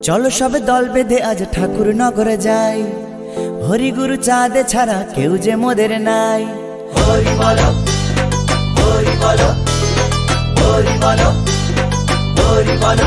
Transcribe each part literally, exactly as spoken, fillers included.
চলো সবে দল বেঁধে আজ ঠাকুর নগরে যাই, হরি গুরু চাঁদে ছাড়া কেউ যে মোদের নাই। হরি বলো হরি বলো হরি বলো হরি বলো।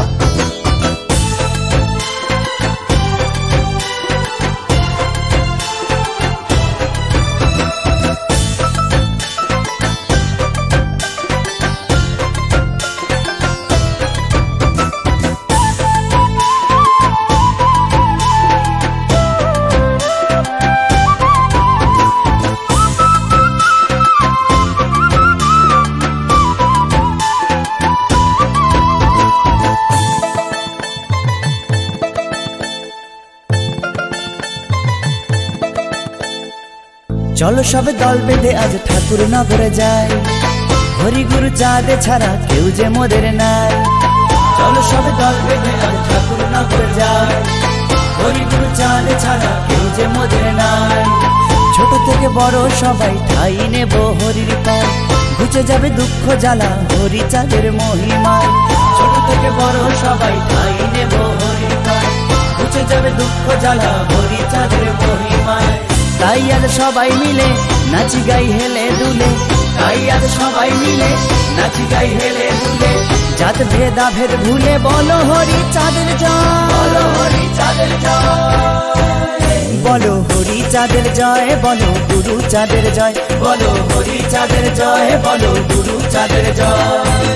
চলো সবে দল বেঁধে আজ ঠাকুর নগরে যাই, হরি গুরু চাঁদে ছাড়া কেউ যে মোদের নাই। চলো সবে দল বেঁধে আজ ঠাকুর নগরে যাই, হরি গুরু চাঁদে ছাড়া কেউ যে মোদের নাই। ছোট থেকে বড় সবাই ঠাই নেব হরির পায়, ঘুচে যাবে দুঃখ জ্বালা হরি চাঁদের মহিমায়। ছোট থেকে বড় সবাই ঠাই নেব হরির পায়, ঘুচে যাবে দুঃখ জ্বালা হরি চাঁদের মহিমায়। তাই আজ সবাই মিলে নাচি গাই হেলে দুলে, তাই আজ সবাই মিলে নাচি গাই হেলে দুলে। জাত ভেদা ভেদ ভুলে বলো হরি চাঁদের জয়, বলো হরি চাঁদের জয়, বলো হরি চাঁদের জয়, বলো গুরু চাঁদের জয়, বলো হরি চাঁদের জয়, বলো গুরু চাঁদের জয়।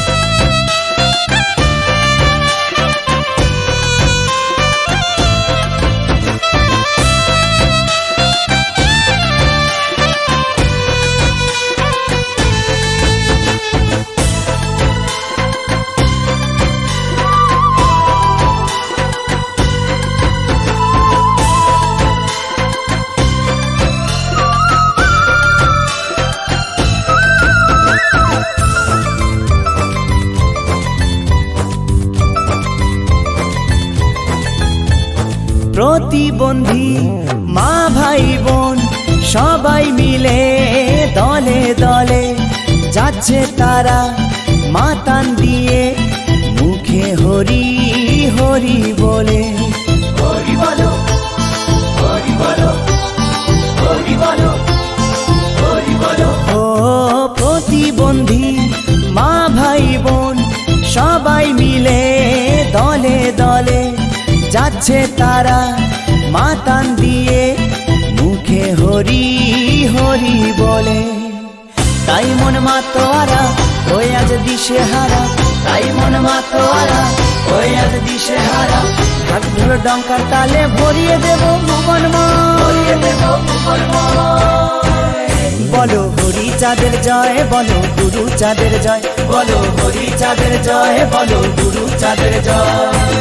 প্রতিবন্ধী মা ভাই বোন সবাই মিলে দলে দলে যাচ্ছে তারা মাতান দিয়ে, মুখে হরি হরি বলে। হরি বলো হরি বলো হরি বলো হরি বলো। ও প্রতিবন্ধী মা ভাই বোন সবাই মিলে দলে দলে যাচ্ছে তারা মাতান দিয়ে, মুখে হরি হরি বলে। তাই মন মাতোয়ারা ওই আজ দিশে হারা, তাই মন মাতোয়ারা ওই আজ দিশে হারা। ঢাক ঢোল ডঙ্কার তালে ভরিয়ে দেব ভুবন ভরিয়ে দেব ভুবনময়। বলো হরি চাঁদের জয়, বলো গুরু চাঁদের জয়, বলো হরি চাঁদের জয়, বলো গুরু চাঁদের জয়।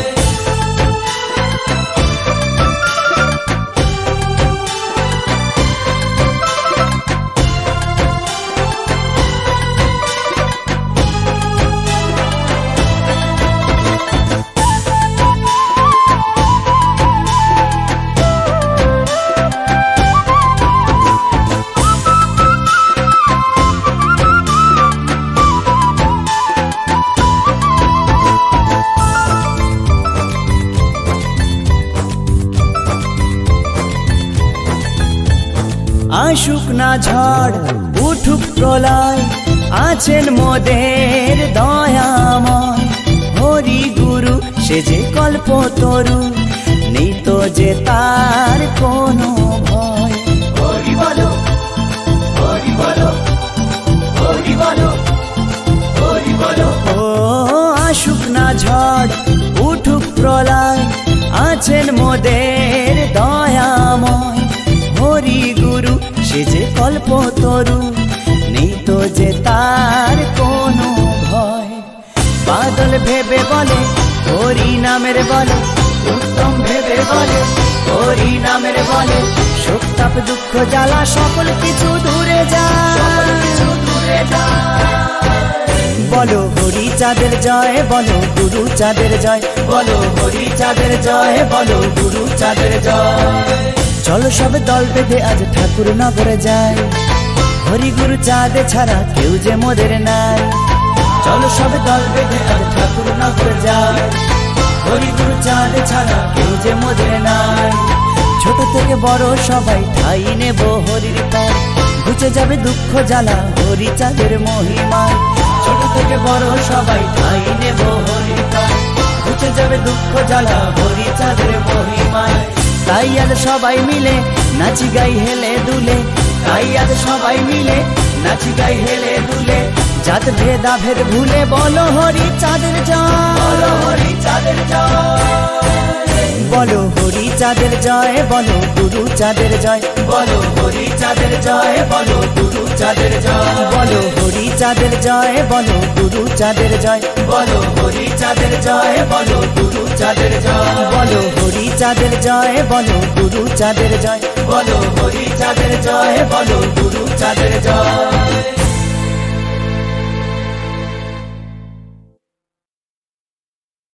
আসুক না ঝড় উঠুক প্রলয়, আছেন মোদের দয়াময়। হরি গুরু সে যে কল্পতরু, নেই তো যে তার কোনো ভয়। হরি বলো হরি বলো হরি বলো হরি বলো। ও আসুক না ঝড় উঠুক প্রলয়, আছেন মোদের দয়াময়। হরি গুরু সে যে কল্পতরু, নেই তো যে তার কোনো ভয়। বাদল ভেবে বলে হরি নামের বলে, উত্তম ভেবে বলে হরি নামের বলে। শোক তাপ দুঃখ জ্বালা সকল কিছু দূরে সকল যায়। কিছু দূরে যায়। বলো হরি চাঁদের জয়, বলো গুরু চাঁদের জয়, বলো হরি চাঁদের জয়, বলো গুরু চাঁদের জয়। চলো সবে দল বেঁধে আজ ঠাকুর নগরে যাই, হরি গুরু চাঁদে ছাড়া কেউ যে মোদের নাই। চলো সবে দল বেঁধে আজ ঠাকুর নগরে যাই, হরি গুরু চাঁদ ছাড়া কেউ যে মোদের নাই। ছোট থেকে বড় সবাই ঠাই নেব হরির পায়, ঘুচে যাবে দুঃখ জ্বালা হরি চাঁদের মহিমায়। ছোট থেকে বড় সবাই ঠাই নেব হরির পায়, ঘুচে যাবে দুঃখ জ্বালা হরি চাঁদের মহিমায়। তাই আজ সবাই মিলে নাচি গাই হেলে দুলে, তাই আজ সবাই মিলে নাচি গাই হেলে দুলে, জাত ভেদা ভেদ ভুলে বলো হরি চাঁদের জয়, বলো হরি চাঁদের জয়, বলো হরি চাঁদের জয়, বলো গুরু চাঁদের জয়, বলো হরি চাঁদের জয়, বলো গুরু চাঁদের জয়, বলো হরি চাঁদের জয়, বলো গুরু চাঁদের জয়, বলো হরি চাঁদের জয়, বলো গুরু চাঁদের জয়, বলো হরি চাঁদের জয়, বলো গুরু চাঁদের জয়, বলো হরি চাঁদের জয়, বলো গুরু চাঁদের জয়।